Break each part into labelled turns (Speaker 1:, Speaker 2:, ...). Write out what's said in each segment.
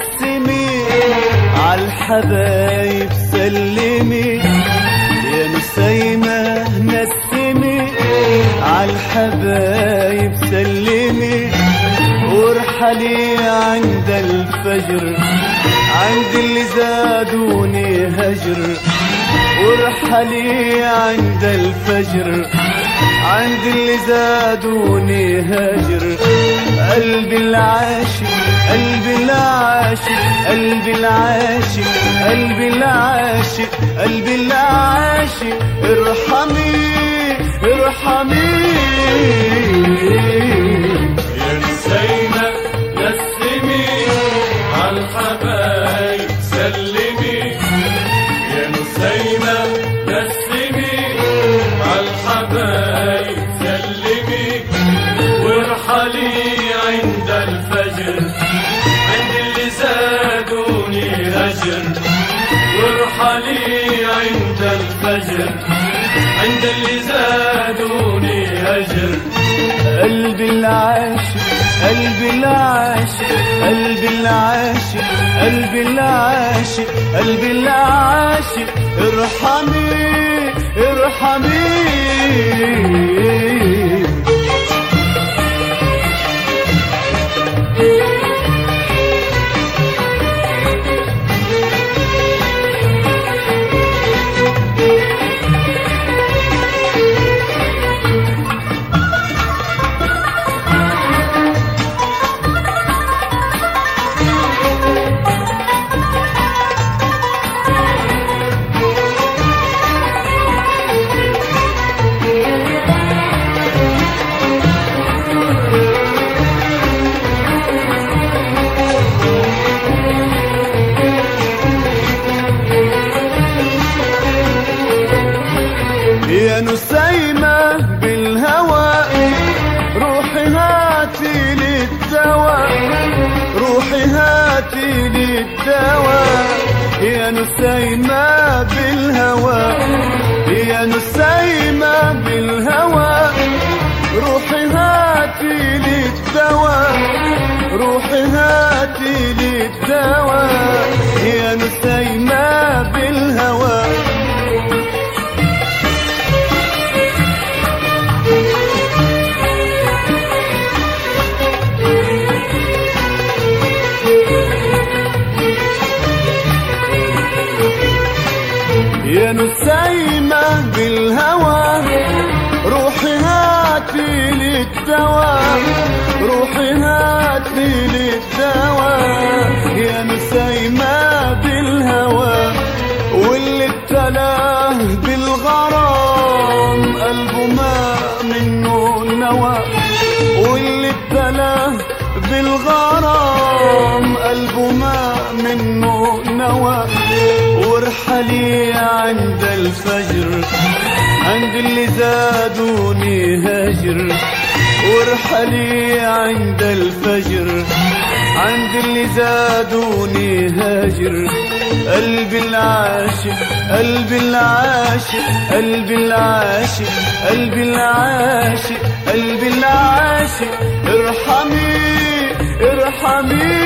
Speaker 1: نسمي عالحبايب سلمي يا نسيمة نسمي عالحبايب سلمي وارحلي عند الفجر عند اللي زادوني هجر وارحلي عند الفجر عند اللي زادوني هجر قلبي العاشق قلبي العاشق قلبي العاشق قلبي العاشق قلبي العاشق ارحمي ارحمي
Speaker 2: يا نسيمة نسمي عالحبايب سلمي يا نسيمة نسمي عالحبايب سلمي وارحلي عند الفجر عند اللي زادوني هجر وارحلي عند الفجر عند اللي زادوني هجر
Speaker 1: قلبي العاشق قلبي العاشق قلبي العاشق قلبي العاشق قلبي العاشق ارحمي ارحمي يا نسيمة بالهوى روحي هاتي للدواء روحي هاتي للدواء يا نسيمة بالهوى يا نسيمة بالهوى روحي هاتي للدواء روحي هاتي للدواء يا نسيمة بالهوى يا نسيمة بالهوى روحي هاتي للدواء روحي هاتي للدواء يا نسيمة بالهوى واللي ابتلاه بالغرام قلبه ما منه نوى واللي ابتلاه بالغرام قلبه ما منه نوى وارحلي عند الفجر عند اللي زادوني هجر وارحلي عند الفجر عند اللي زادوني هجر قلبي العاشق قلبي العاشق قلبي العاشق قلبي العاشق قلبي العاشق ارحمي ارحمي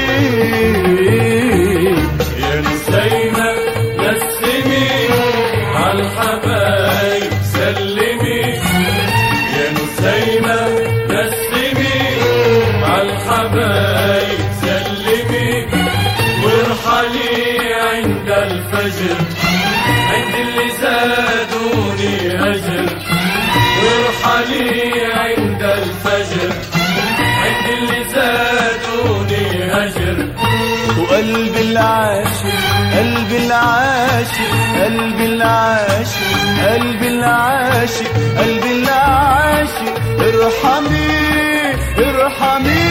Speaker 2: يا نسيمة نسمي عالحبايب سلمي يا نسيمة نسمي عالحبايب سلمي وارحلي عند الفجر عند اللي زادوني هجر وارحلي عند الفجر عند اللي زادوني هجر
Speaker 1: وقلبي العاشق قلبي العاشق قلبي العاشق قلبي العاشق قلبي العاشق ارحمي ارحمي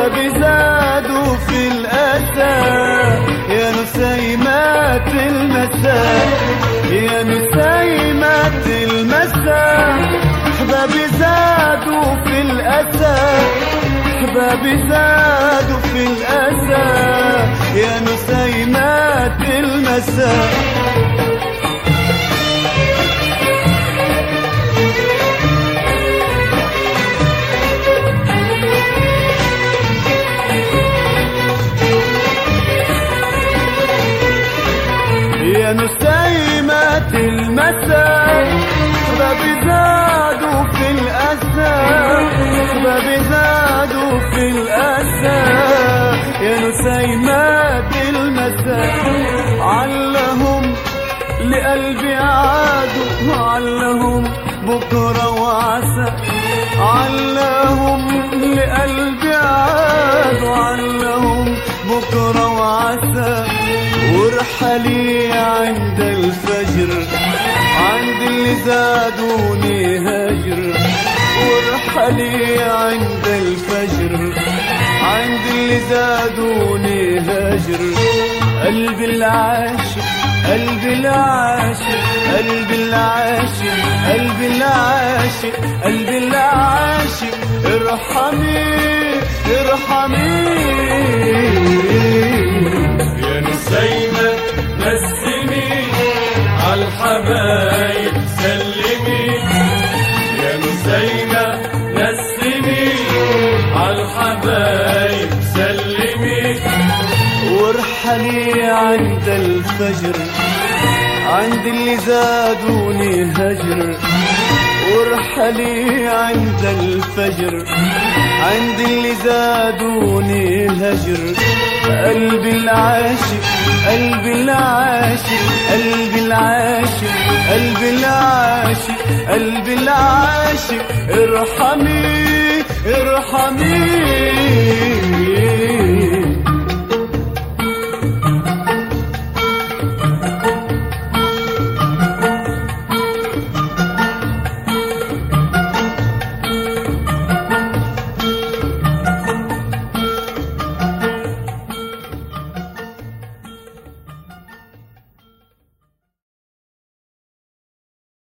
Speaker 1: أحبابي زادوا في الأسى يا نسيمات المساء يا نسيمات المساء أحبابي زادوا في الأسى أحبابي زادوا في الأسى يا نسيمات المساء يا نسيمات المساء أحبابي زادوا في الأسى أحبابي زادوا في الأسى يا نسيمات المساء علهم لقلبي عادوا علهم بكرة وعسى علهم لقلبي عادوا علهم بكرة وعسى ورحلي عند الفجر عند اللي زادوني هجر ورحلي عند الفجر عند اللي زادوني هجر قلبي العاشق قلبي العاشق قلبي العاشق قلبي العاشق قلبي العاشق ارحمي ارحمي
Speaker 2: يا نسيمة نسمي عالحبايب سلمي يا نسيمة نسمي عالحبايب سلمي
Speaker 1: وارحلي عند الفجر عند اللي زادوني هجر وارحلي عند الفجر عند اللي زادوني هجر قلبي العاشق قلبي العاشق قلبي العاشق قلبي العاشق قلبي العاشق ارحمي ارحمي